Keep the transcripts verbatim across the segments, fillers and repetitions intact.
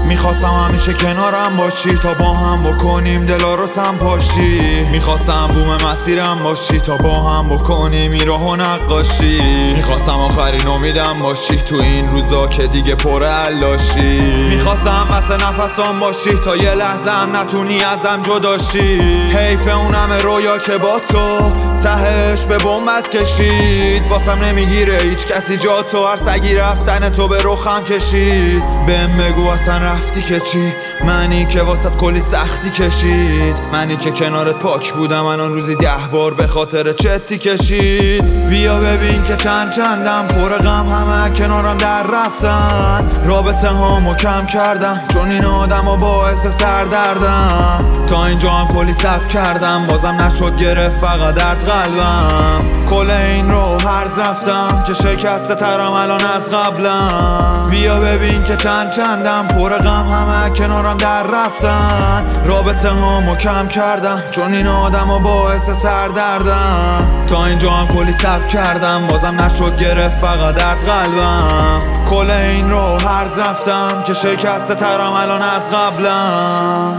میخواستم همیشه کنارم باشی تا با هم بکنیم دلا رو سمپاشی. میخواستم بوم مسیرم باشی تا با هم بکنیم این راهو نقاشی. میخواستم آخرین امیدم باشی تو این روزا که دیگه پر علاشی. میخواستم واسه نفسام باشی تا یه لحظه هم نتونی ازم جداشی. حیف اونم رویا که با تو تهش به بنبست کشید. واسم نمیگیره هیچ کسی جا تو، هر سگی رفتن تو به رخم کشید. بهم بگو اصلا رفتی که چی؟ منی که واسط کلی سختی کشید. منی که کنارت پاک بودم الان روزی ده بار به خاطر چتی کشید. بیا ببین که چند چندم پر غم همه کنارم در رفتن. رابطه هامو کم کردم چون این آدم و باعث سردردم. تا اینجا هم کلی سب کردم بازم نشد گرفت فقط درد قلبم. کل این رو هرز رفتم که شکسته ترم الان از قبلم. بیا ببین که چند چندم پر غم همه کنارم در رفتن. رابطه هامو کم کردم چون این آدم و باعث سردردم. تا اینجا هم کلی سب کردم بازم نشد گرفت فقط درد قلبم. کل این رو هرز رفتم که شکسته ترم الان از قبلم.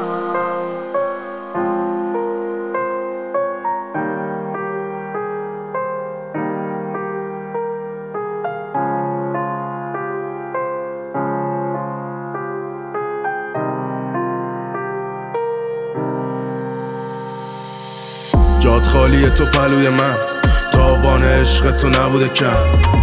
جات خالیه تو پلوی من، تاوان عشق تو نبوده کم.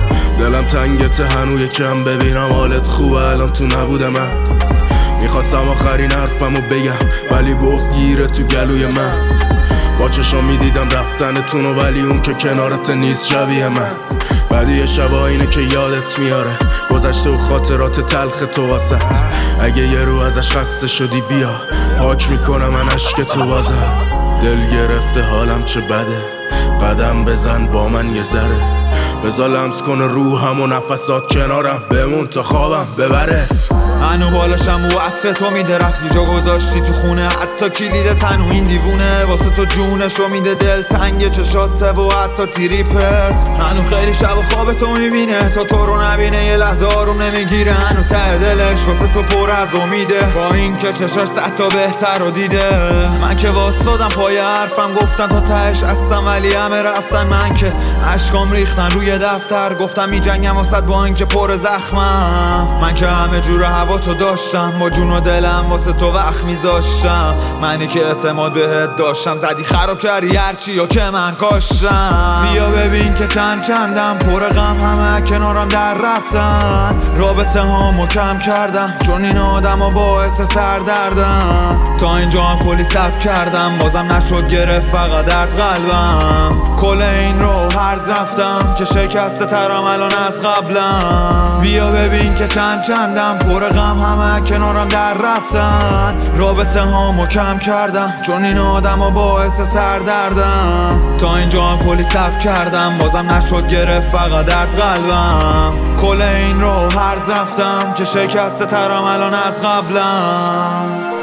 دلم تنگته هنوی کم، ببینم حالت خوبه الان تو نبوده من. میخواستم آخرین حرفمو بگم ولی بغض گیره تو گلوی من. با چشم میدیدم رفتنتونو ولی اون که کنارت نیست شبیه من. بعدی شبا اینه که یادت میاره گذشته و خاطرات تلخ تو واسه. اگه یه رو ازش خسته شدی بیا پاک میکنم من عشق تو بازم. دل گرفته حالم چه بده، قدم بزن با من یه ذره. بذار لمس کنه روحم و نفسات کنارم بمون تا خوابم ببره. هنو بالاشم و عطر تو میده رفتی جا گذاشتی تو خونه. حتی کلید تنو این دیوونه واسه تو جونشو میده. دل تنگ چشاته و حتی تریپت. هنو خیلی شب و خواب تو میبینه تا تو رو نبینه یه لحظه آروم نمیگیره. هنو ته دلش واسه تو پر از امیده با این که چشاش صد تا بهتر رو دیده. من که واسادم پای حرفم گفتم تا تهش هستم ولی همه رفتن. من که اشکام ریختن روی دفتر گفتم میجنگم واسه با این که پر زخمم. من که همه جور هوا تو داشتم با جون و دلم واسه تو وقت میذاشتم. منی که اعتماد بهت داشتم زدی خراب کردی هرچی یا که من کاشتم. بیا ببین که چند چندم پر غم همه کنارم در رفتن. رابطه هامو کم کردم چون این آدم و باعث سردردم. تا اینجا هم کلی سب کردم بازم نشد گرفت فقط درد قلبم. کل این رو هرز رفتم که شکسته ترم الان از قبلم. بیا ببین که چند چندم پر غم همه کنارم در رفتن. رابطه هامو کم کردم چون این آدم و باعث سردردم. تا اینجا هم کلی سب کردم بازم نشد گرفت فقط درد قلبم. کل این رو هرز رفتم که شکسته ترم الان از قبلم.